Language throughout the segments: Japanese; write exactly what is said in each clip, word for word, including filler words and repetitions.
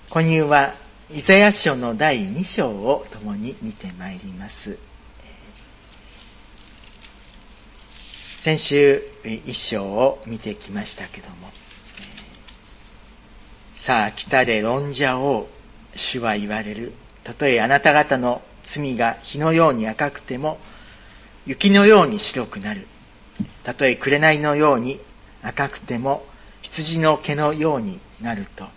購入はイザヤ書のだいに章を共に見てまいります。先週一章を見てきましたけども、さあ来たれ論者を主は言われる。たとえあなた方の罪が火のように赤くても雪のように白くなる。たとえ紅のように赤くても羊の毛のようになると、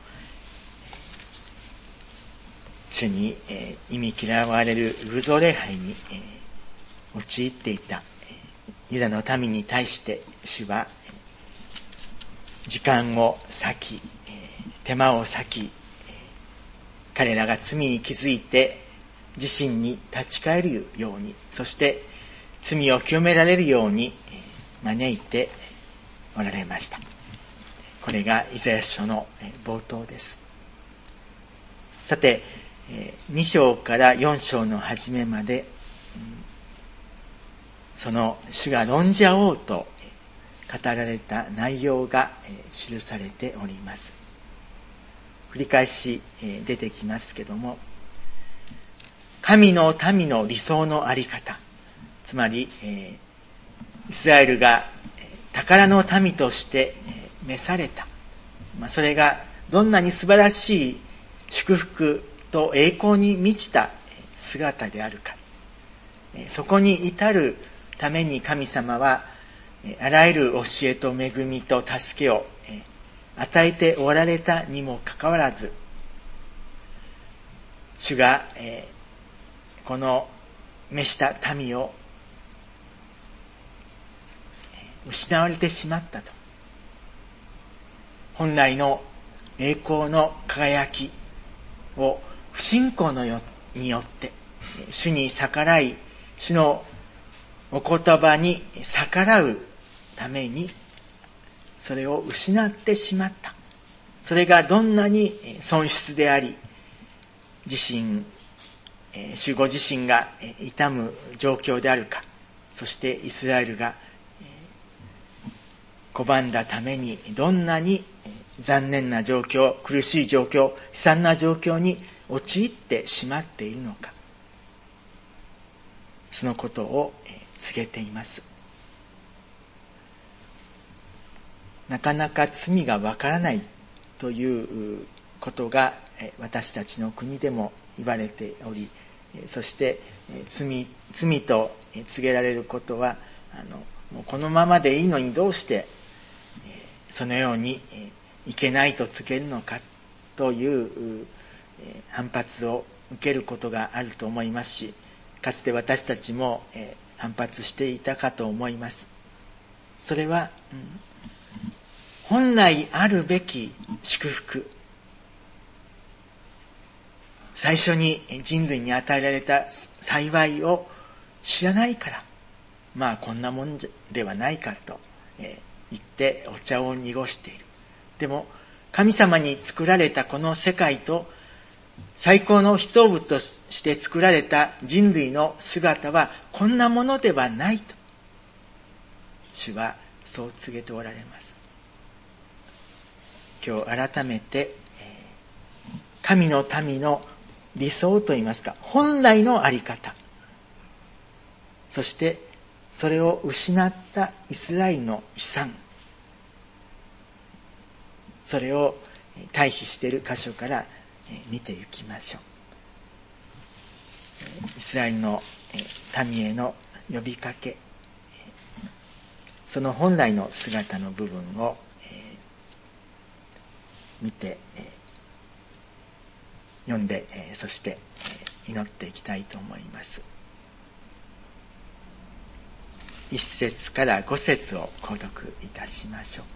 主に、えー、忌み嫌われる偶像礼拝に、えー、陥っていた、えー、ユダの民に対して主は、えー、時間を割き、えー、手間を割き、えー、彼らが罪に気づいて自身に立ち返るように、そして罪を清められるように、えー、招いておられました。これがイザヤ書の冒頭です。さて、に章からよん章の初めまで、その主が論者王と語られた内容が記されております。繰り返し出てきますけども、神の民の理想のあり方、つまりイスラエルが宝の民として召された、それがどんなに素晴らしい祝福と栄光に満ちた姿であるか、そこに至るために神様はあらゆる教えと恵みと助けを与えておられたにもかかわらず、主がこの召した民を失われてしまったと。本来の栄光の輝きを不信仰のよによって主に逆らい、主のお言葉に逆らうためにそれを失ってしまった。それがどんなに損失であり、自身主ご自身が痛む状況であるか、そしてイスラエルが拒んだためにどんなに残念な状況、苦しい状況、悲惨な状況に陥ってしまっているのか、そのことを告げています。なかなか罪がわからないということが私たちの国でも言われており、そして罪、罪と告げられることは、あの、もうこのままでいいのにどうしてそのようにいけないと告げるのかという反発を受けることがあると思いますし、かつて私たちも反発していたかと思います。それは、うん、本来あるべき祝福、最初に人類に与えられた幸いを知らないから、まあこんなもんではないかと言ってお茶を濁している。でも神様に作られたこの世界と最高の被造物として作られた人類の姿はこんなものではないと主はそう告げておられます。今日改めて神の民の理想といいますか、本来のあり方、そしてそれを失ったイスラエルの悲惨、それを対比している箇所から見ていきましょう。イスラエルの民への呼びかけ、その本来の姿の部分を見て読んで、そして祈っていきたいと思います。一節から五節を購読いたしましょ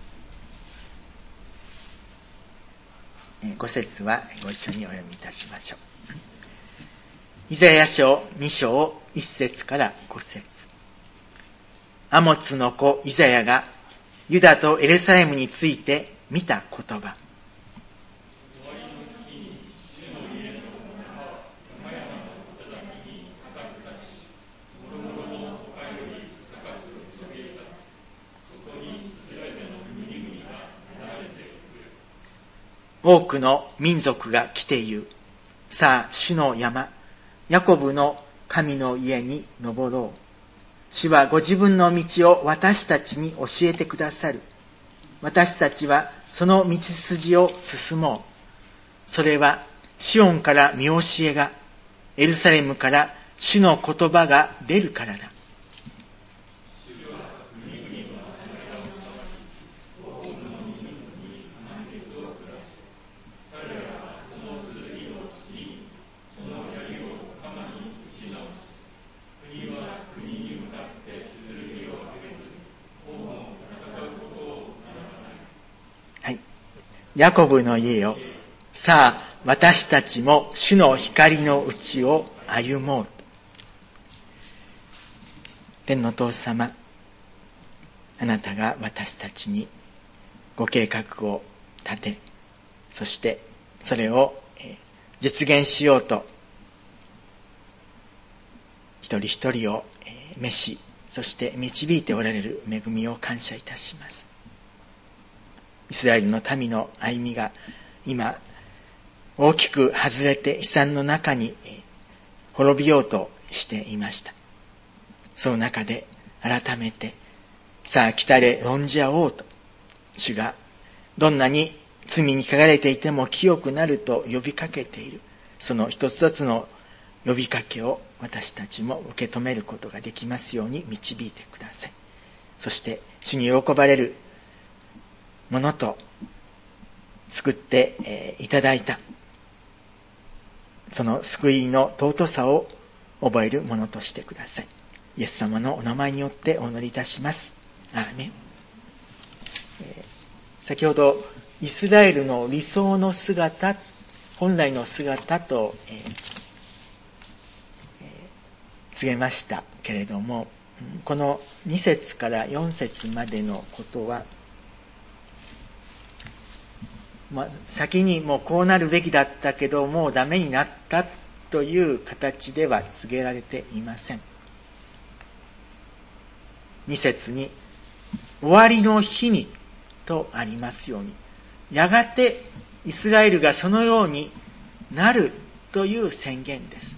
う。五節はご一緒にお読みいたしましょう。イザヤ書二章一節から五節。アモツの子イザヤがユダとエルサレムについて見た言葉。 多くの民族が来て言う。さあ、主の山、ヤコブの神の家に登ろう。主はご自分の道を私たちに教えてくださる。私たちはその道筋を進もう。それはシオンから見教えが、エルサレムから主の言葉が出るからだ。ヤコブの家よ、さあ私たちも主の光のうちを歩もう。天のお父様、あなたが私たちにご計画を立て、そしてそれを実現しようと、一人一人を召し、そして導いておられる恵みを感謝いたします。イスラエルの民の歩みが今大きく外れて悲惨の中に滅びようとしていました。その中で改めて、さあ来たれ論じ合おうと、主がどんなに罪に書かれていても清くなると呼びかけている、その一つ一つの呼びかけを私たちも受け止めることができますように導いてください。そして主に喜ばれるものと作っていただいたその救いの尊さを覚えるものとしてください。イエス様のお名前によってお祈りいたします。アーメン。えー、先ほどイスラエルの理想の姿、本来の姿と、えーえー、告げましたけれども、このに節からよん節までのことは、まあ、先にもうこうなるべきだったけどもうダメになったという形では告げられていません。に節に終わりの日にとありますように、やがてイスラエルがそのようになるという宣言です。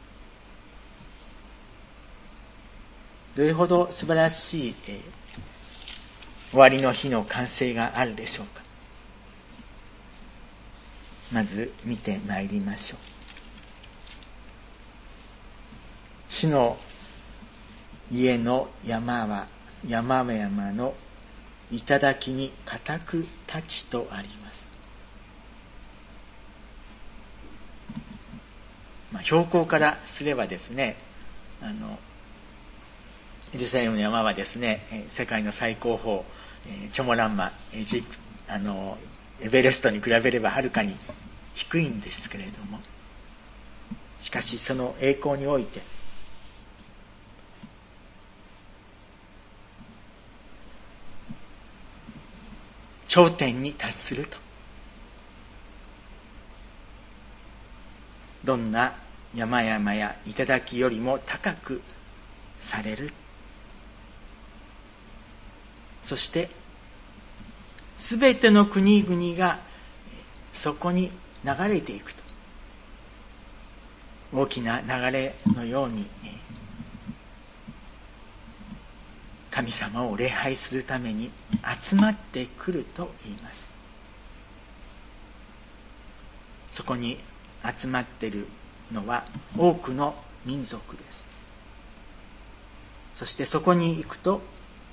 どれほど素晴らしい、えー、終わりの日の完成があるでしょうか。まず見てまいりましょう。主の家の山は山々の頂に固く立ちとあります。まあ、標高からすればですね、あのエルサレムの山はですね、世界の最高峰チョモランマ、エジプあのエベレストに比べればはるかに低いんですけれども、しかしその栄光において頂点に達すると、どんな山々や頂よりも高くされる。そしてすべての国々がそこに流れていくと、大きな流れのように神様を礼拝するために集まってくると言います。そこに集まっているのは多くの民族です。そしてそこに行くと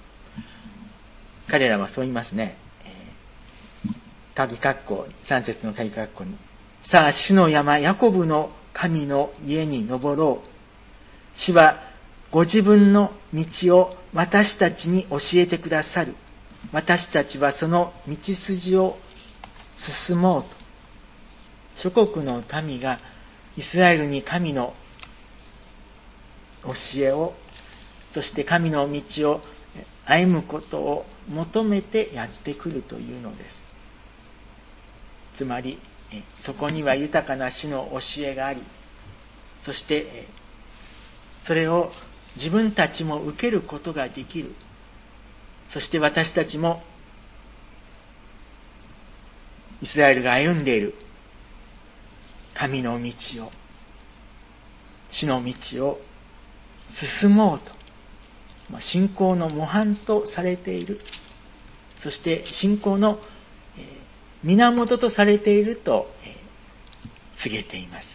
彼らはそう言いますね。鍵括弧、三節の鍵括弧に、さあ主の山ヤコブの神の家に登ろう。主はご自分の道を私たちに教えてくださる。私たちはその道筋を進もうと。諸国の民がイスラエルに神の教えを、そして神の道を歩むことを求めてやってくるというのです。つまりそこには豊かな主の教えがあり、そしてそれを自分たちも受けることができる。そして私たちもイスラエルが歩んでいる神の道を、死の道を進もうと、まあ、信仰の模範とされている、そして信仰の、えー、源とされていると、えー、告げています。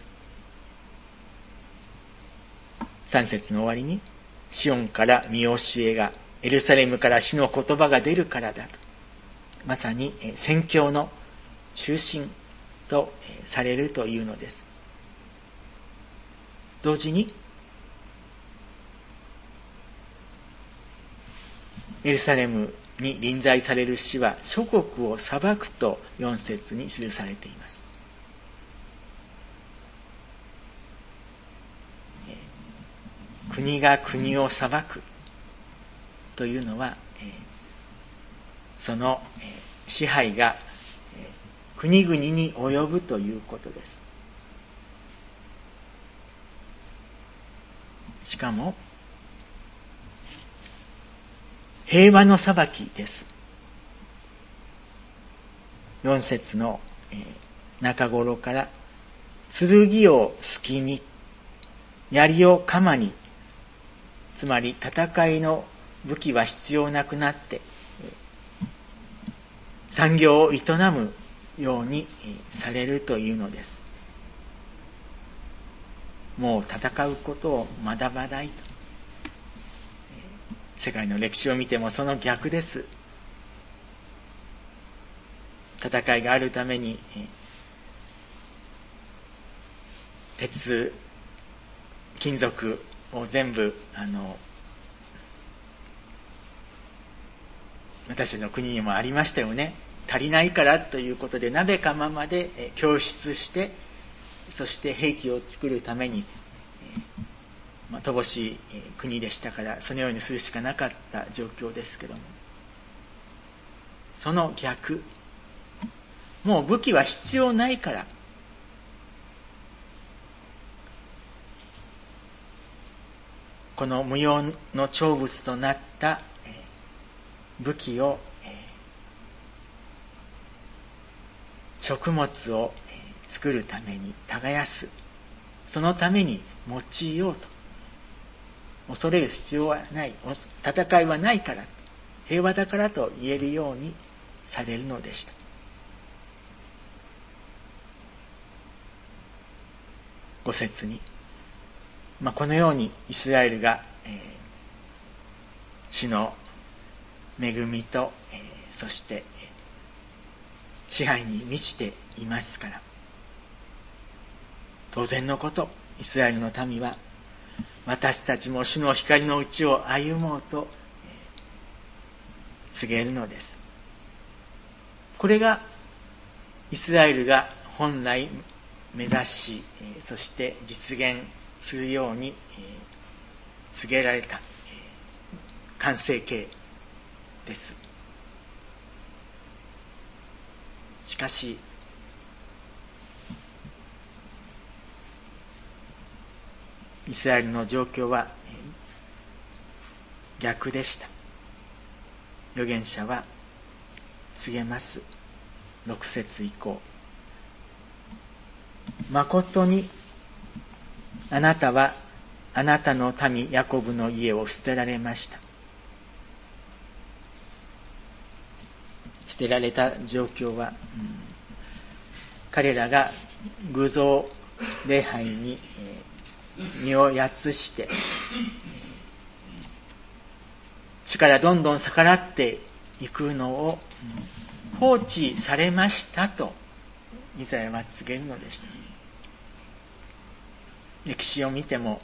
三節の終わりに、シオンから見教えが、エルサレムから主の言葉が出るからだと、まさに宣教の中心とされるというのです。同時にエルサレムに臨在される死は諸国を裁くとよん節に記されています。国が国を裁くというのは、その支配が国々に及ぶということです。しかも平和の裁きです。よん節の中頃から剣を隙に、槍を鎌に、つまり戦いの武器は必要なくなって産業を営むようにされるというのです。もう戦うことを学ばないと。世界の歴史を見てもその逆です。戦いがあるために鉄、金属を全部あの私たちの国にもありましたよね。足りないからということで鍋釜まで供出して、そして兵器を作るために、まあ、乏しい国でしたからそのようにするしかなかった状況ですけども、その逆、もう武器は必要ないから、この無用の長物となった武器を、食物を作るために耕す、そのために用いようと。恐れる必要はない、戦いはないから、平和だからと言えるようにされるのでした。ご節に、まあ、このようにイスラエルが、えー、主の恵みと、えー、そして、えー、支配に満ちていますから、当然のこと、イスラエルの民は私たちも主の光のうちを歩もうと、えー、告げるのです。これがイスラエルが本来目指し、えー、そして実現するように、えー、告げられた、えー、完成形です。しかしイスラエルの状況は、えー、逆でした。預言者は告げます。ろく節以降、誠にあなたはあなたの民ヤコブの家を捨てられました。捨てられた状況は、うん、彼らが偶像礼拝に、えー、身をやつして、主からどんどん逆らっていくのを放置されましたとイザヤは告げるのでした。歴史を見ても、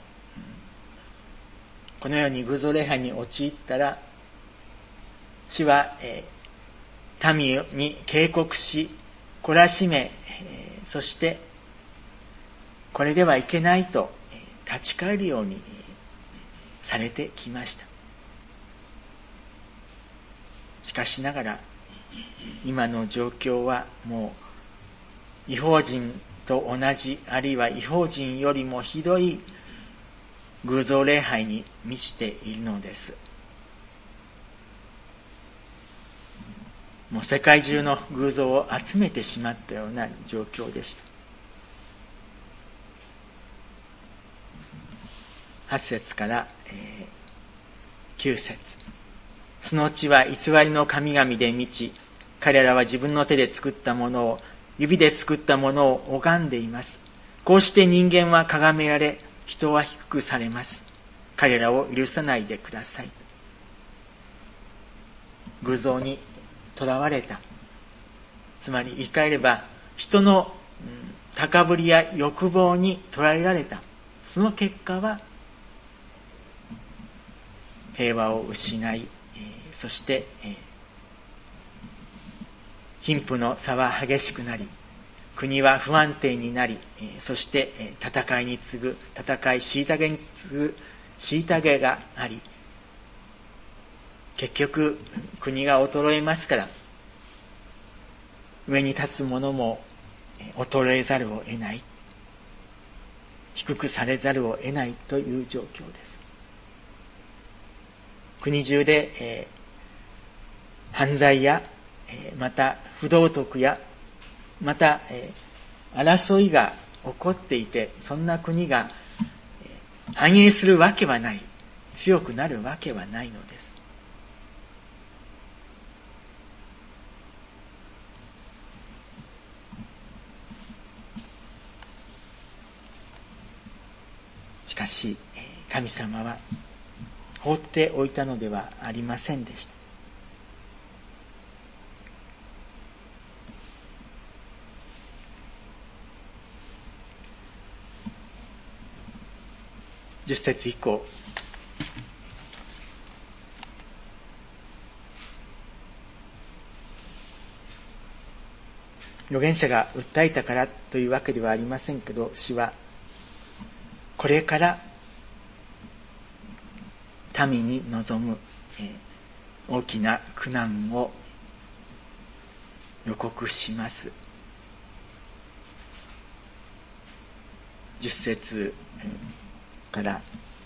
このように偶像礼拝に陥ったら、主は、えー、民に警告し、懲らしめ、えー、そして、これではいけないと、えー、立ち返るように、えー、されてきました。しかしながら、今の状況はもう、異邦人と同じ、あるいは異邦人よりもひどい偶像礼拝に満ちているのです。 もう世界中の偶像を集めてしまったような状況でした。はち節から、えー、きゅう節。その地は偽りの神々で満ち、彼らは自分の手で作ったものを、指で作ったものを拝んでいます。こうして人間は崇められ、人は低くされます。彼らを許さないでください。偶像にとらわれた。つまり言い換えれば、人の、うん、高ぶりや欲望に捉えられた。その結果は、平和を失い、えー、そして、えー、貧富の差は激しくなり、国は不安定になり、えー、そして、えー、戦いに次ぐ、戦い、虐げに次ぐ、虐げがあり、結局、国が衰えますから、上に立つ者も衰えざるを得ない。低くされざるを得ないという状況です。国中で、えー、犯罪や、えー、また不道徳や、また、えー、争いが起こっていて、そんな国が、えー、繁栄するわけはない。強くなるわけはないのです。しかし、神様は放っておいたのではありませんでした。じゅっ節以降、預言者が訴えたからというわけではありませんけど、主はこれから民に臨む、えー、大きな苦難を予告します。じゅっ節から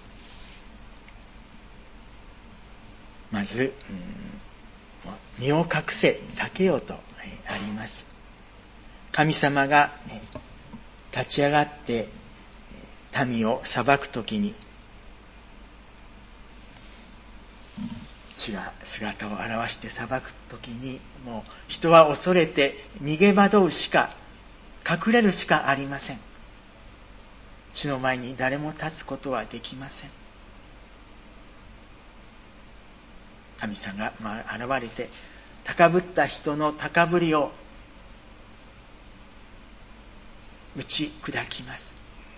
まず、うん、身を隠せ、避けようと、えー、あります。神様が、えー、立ち上がって民を裁くときに、主が姿を現して裁くときに、もう人は恐れて逃げ惑うしか、隠れるしかありません。主の前に誰も立つことはできません。神様が現れて、高ぶった人の高ぶりを打ち砕きます。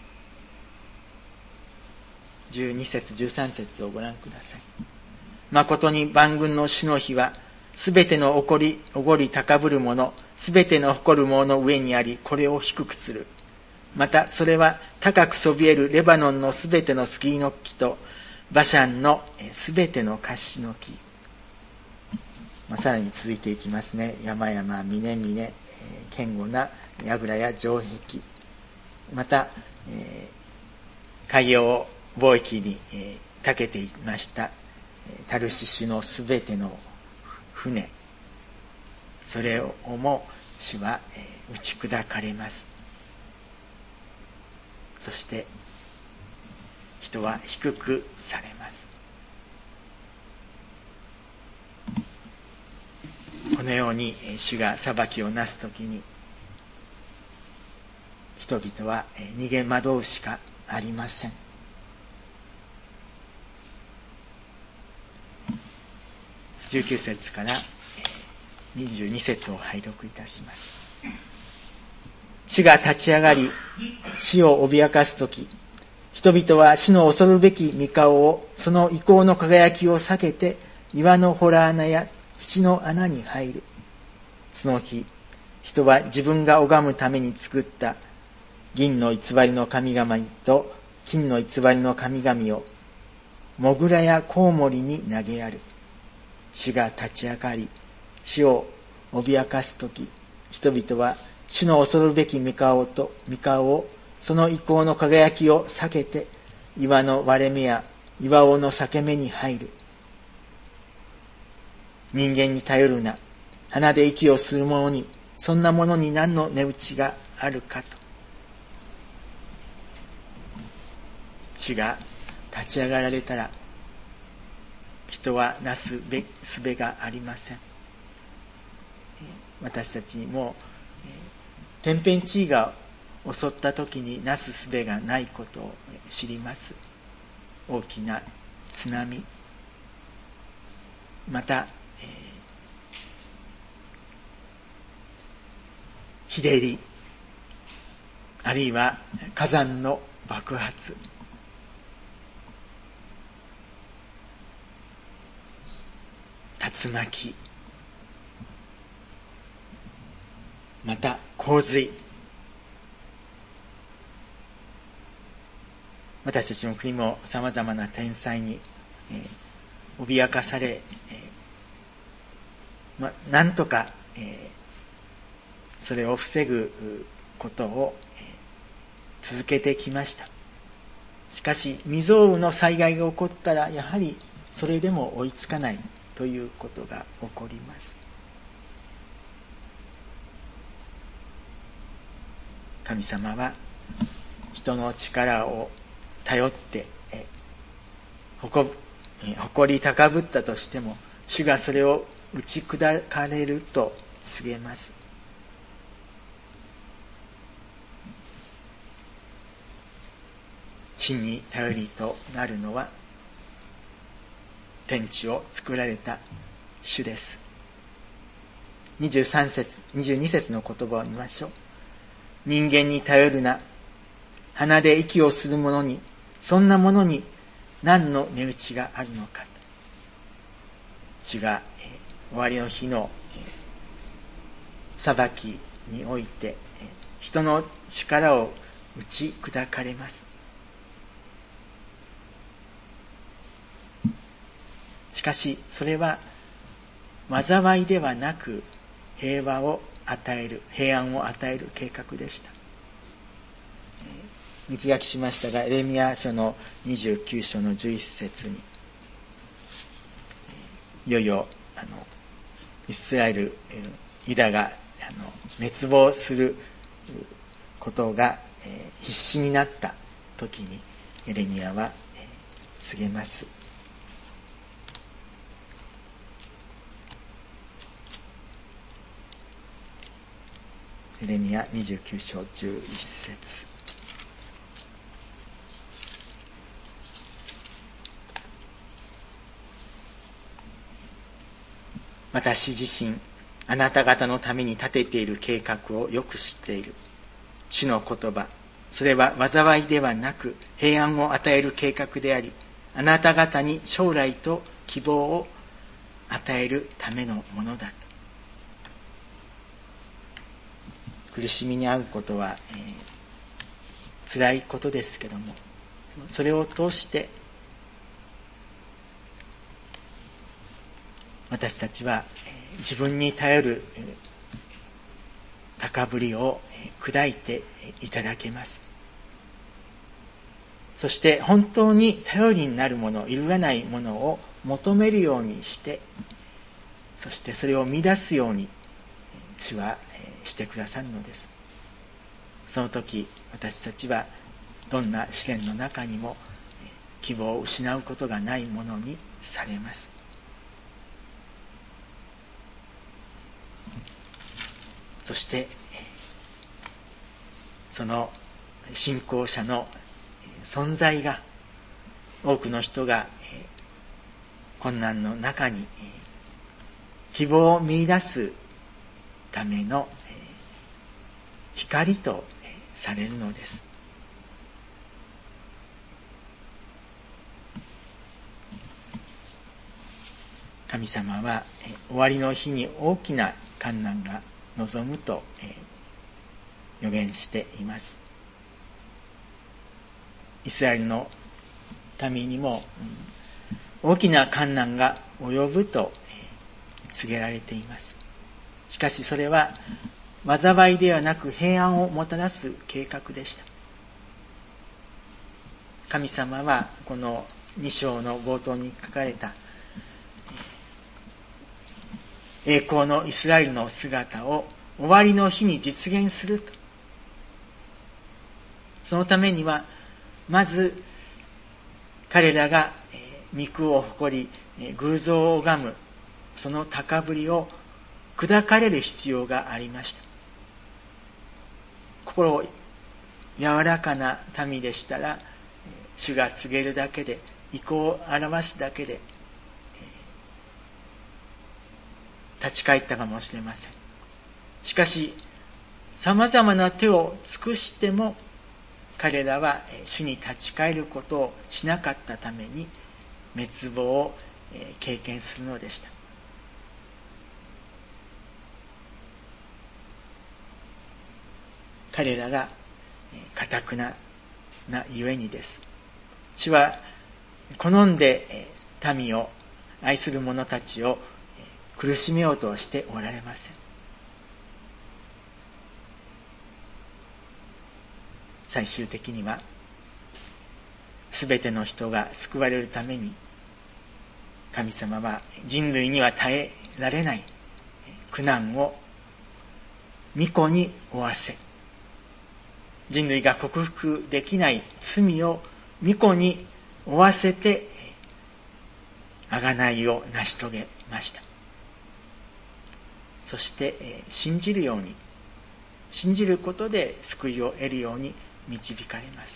じゅうに節、じゅうさん節をご覧ください。誠に万軍の主の日は、すべてのおこり、おごり高ぶる者、すべての誇る者の上にあり、これを低くする。また、それは高くそびえるレバノンのすべてのスギの木と、バシャンのすべてのカシの木。まあ、さらに続いていきますね。山々、峰々、えー、堅固な櫓や城壁。また、えー、海洋貿易に、えー、長けていましたタルシシュのすべての船、それをも主は、えー、打ち砕かれます。そして人は低くされます。このように主が裁きをなすときに、人々は逃げ惑うしかありません。じゅうきゅう節からにじゅうに節を拝読いたします。主が立ち上がり、地を脅かすとき、人々は主の恐るべき御顔を、その威光の輝きを避けて、岩の洞穴や土の穴に入る。その日、人は自分が拝むために作った銀の偽りの神々と金の偽りの神々を、モグラやコウモリに投げやる。主が立ち上がり、地を脅かすとき、人々は主の恐るべき御顔と御顔を、その威光の輝きを避けて、岩の割れ目や岩尾の裂け目に入る。人間に頼るな。 鼻で息をする者に、そんなものに何の値打ちがあるかと。主が立ち上がられたら、人はなすべすべがありません。私たちも天変地異が襲った時になすすべがないことを知ります。大きな津波、また、えー、日照り、あるいは火山の爆発、竜巻、また洪水、私たちの国も様々な天災に、えー、脅かされ、えーま、なんとか、えー、それを防ぐことを、えー、続けてきました。しかし未曾有の災害が起こったらやはりそれでも追いつかないということが起こります。神様は人の力を頼ってえ誇誇り高ぶったとしても、主がそれを打ち砕かれると告げます。真に頼りとなるのは天地を作られた主です。にじゅうさん節、にじゅうに節の言葉を見ましょう。人間に頼るな。鼻で息をする者に、そんなものに何の値打ちがあるのか。主が、えー、終わりの日の、えー、裁きにおいて、えー、人の力を打ち砕かれます。しかしそれは災いではなく平和を与える、平安を与える計画でした。見聞きしましたが、エレミヤ書のにじゅうきゅう章のじゅういち節に、いよいよあのイスラエル、ユダがあの滅亡することが、えー、必死になった時にエレミヤは、えー、告げます。エレミヤにじゅうきゅう章じゅういち節。私自身、あなた方のために立てている計画をよく知っている。主の言葉、それは災いではなく平安を与える計画であり、あなた方に将来と希望を与えるためのものだ。苦しみに遭うことは、えー、辛いことですけども、それを通して私たちは、えー、自分に頼る、えー、高ぶりを、えー、砕いていただけます。そして本当に頼りになるもの、揺るがないものを求めるようにして、そしてそれを見出すように主はしてくださるのです。その時私たちはどんな試練の中にも希望を失うことがないものにされます。そしてその信仰者の存在が多くの人が困難の中に希望を見出すための光とされるのです。神様は終わりの日に大きな患難が望むと予言しています。イスラエルの民にも大きな患難が及ぶと告げられています。しかしそれは災いではなく平安をもたらす計画でした。神様はこのに章の冒頭に書かれた栄光のイスラエルの姿を終わりの日に実現すると。そのためには、まず彼らが肉を誇り偶像を拝むその高ぶりを砕かれる必要がありました。心柔らかな民でしたら、主が告げるだけで、意向を表すだけで立ち返ったかもしれません。しかし様々な手を尽くしても彼らは主に立ち返ることをしなかったために滅亡を経験するのでした。彼らが堅くななゆえにです。主は好んで民を愛する者たちを苦しめようとしておられません。最終的にはすべての人が救われるために神様は人類には耐えられない苦難を御子に負わせ、人類が克服できない罪を御子に負わせて贖いを成し遂げました。そして信じるように、信じることで救いを得るように導かれます。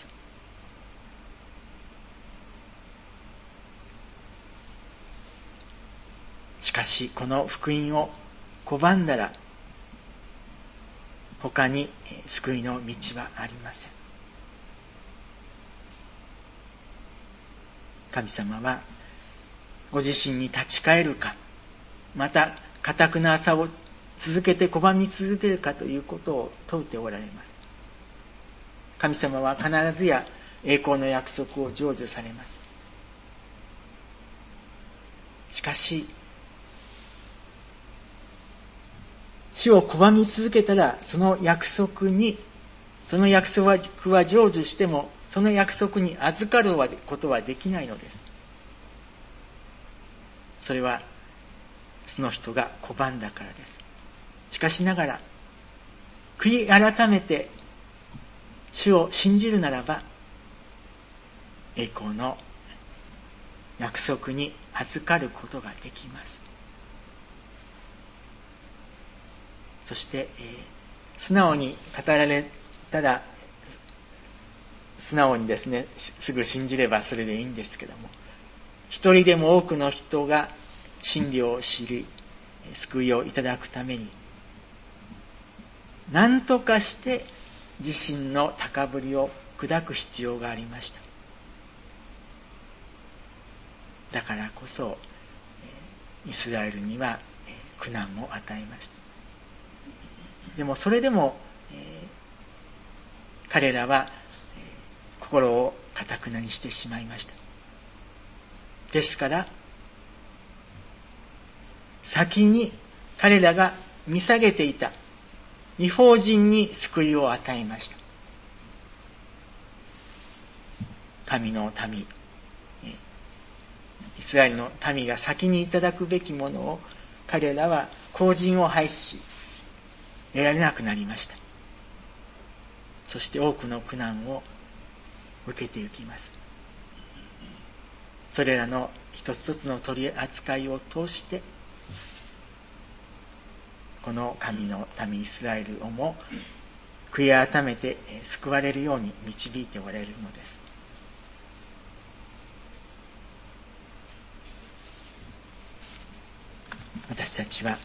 しかしこの福音を拒んだら他に救いの道はありません。神様はご自身に立ち返るか、また堅くなさを続けて拒み続けるかということを問うておられます。神様は必ずや栄光の約束を成就されます。しかし主を拒み続けたら、その約束に、その約束は成就しても、その約束に預かることはできないのです。それは、その人が拒んだからです。しかしながら、悔い改めて、主を信じるならば、栄光の約束に預かることができます。そして、えー、素直に語られたら、素直にですね、すぐ信じればそれでいいんですけども、一人でも多くの人が真理を知り、救いをいただくために、何とかして自身の高ぶりを砕く必要がありました。だからこそ、イスラエルには苦難を与えました。でもそれでも、えー、彼らは、えー、心を堅くなにしてしまいました。ですから先に彼らが見下げていた異邦人に救いを与えました。神の民、イスラエルの民が先にいただくべきものを彼らは後人を廃止し得られなくなりました。そして多くの苦難を受けていきます。それらの一つ一つの取り扱いを通してこの神の民イスラエルをも悔い改めて救われるように導いておられるのです。私たちは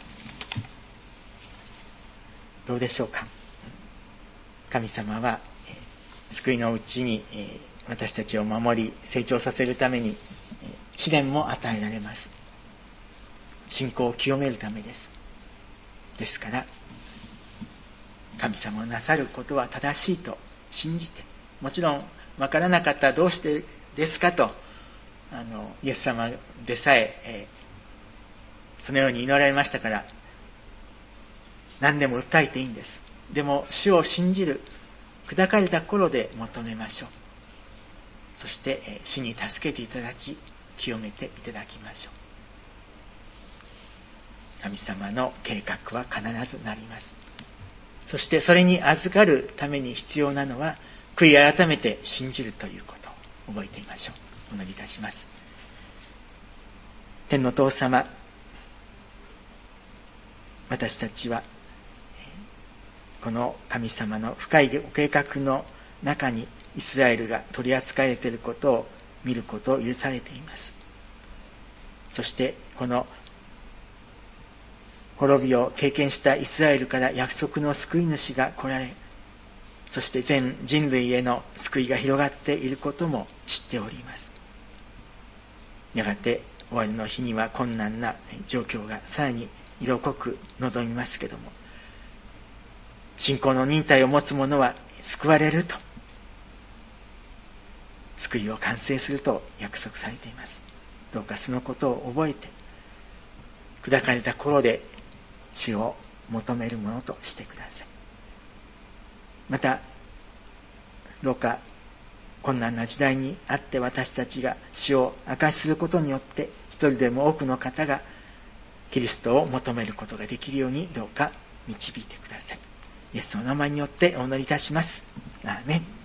どうでしょうか。神様は救いのうちに私たちを守り成長させるために試練も与えられます。信仰を清めるためです。ですから神様のなさることは正しいと信じて、もちろんわからなかったらどうしてですかとあのイエス様でさええー、そのように祈られましたから何でも訴えていいんです。でも主を信じる砕かれた心で求めましょう。そして主に助けていただき清めていただきましょう。 神様の計画は必ずなります。そしてそれに預かるために必要なのは、悔い改めて信じるということを覚えてみましょう。お祈りいたします。天の父様、私たちはこの神様の深いご計画の中にイスラエルが取り扱われていることを見ることを許されています。そしてこの滅びを経験したイスラエルから約束の救い主が来られ、そして全人類への救いが広がっていることも知っております。やがて終わりの日には困難な状況がさらに色濃く望みますけども、信仰の忍耐を持つ者は救われると、救いを完成すると約束されています。どうかそのことを覚えて、砕かれた心で主を求めるものとしてください。また、どうか困難な時代にあって私たちが主を証しすることによって、一人でも多くの方がキリストを求めることができるようにどうか導いてください。イエスの名前によってお祈りいたします。アーメン。